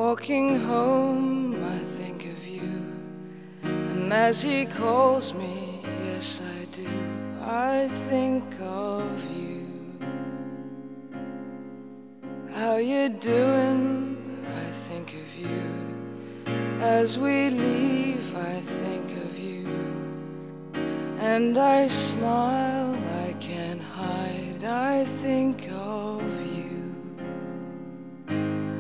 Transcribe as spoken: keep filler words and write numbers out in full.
Walking home, I think of you, and as he calls me, yes I do, I think of you. How you doing? I think of you. As we leave, I think of you, and I smile, I can't hide, I think of you.